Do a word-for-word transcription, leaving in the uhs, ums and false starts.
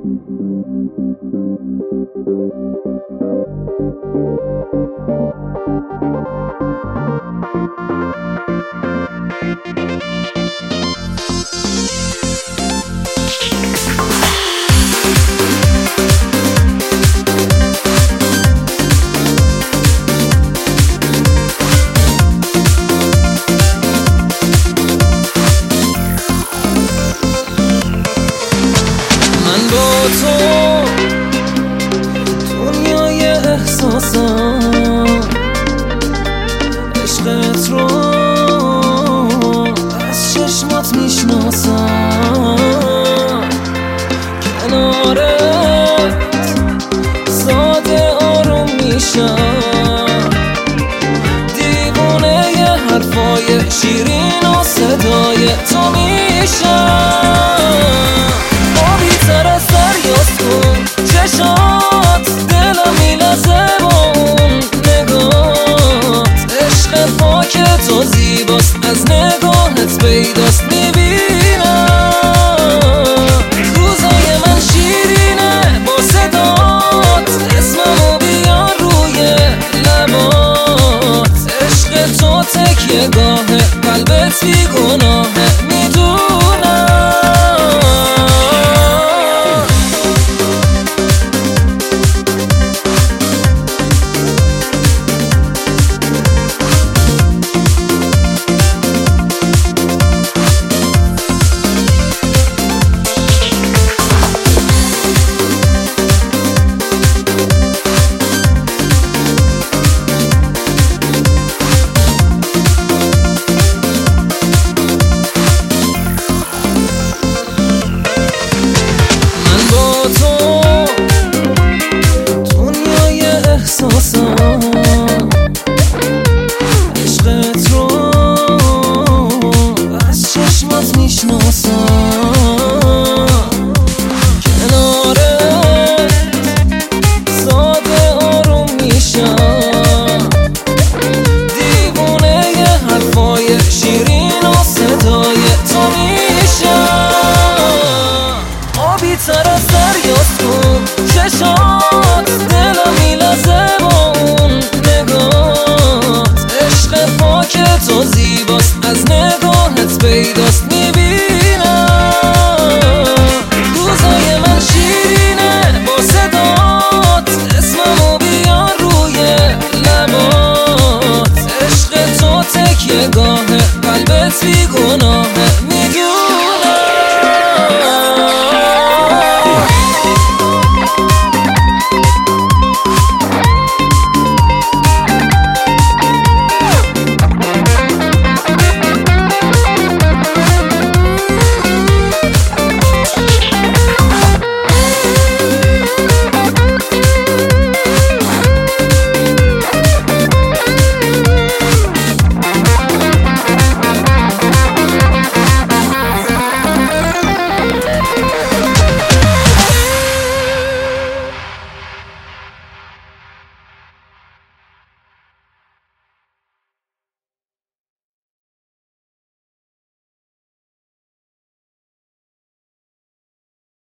دنیای احساسم عشقت رو از چشمات میشناسم، کنارت ساده آروم میشم، دیوونه ی حرفای شیرین و صدای تو میشم. آبی تر از دریاست کن چشات، دلم میلرزه با اون نگات، عشق پاک تو زیباست از نگاهت پیداست میبینم. روزای من شیرینه با صدات، اسممو بیار روی لبات، عشق تو تکیه گاهه قلبت بی گناهه میدونم. عشقت رو از چشمات میشناسم، کنارت ساده آروم میشم، دیوونه ی حرفای شیرین و صدای تو میشم. آبی تر از دریاست کن چشات، دلم میلرزه با اون نگات، عشق پاک تو زیباست از نگاهت پیداست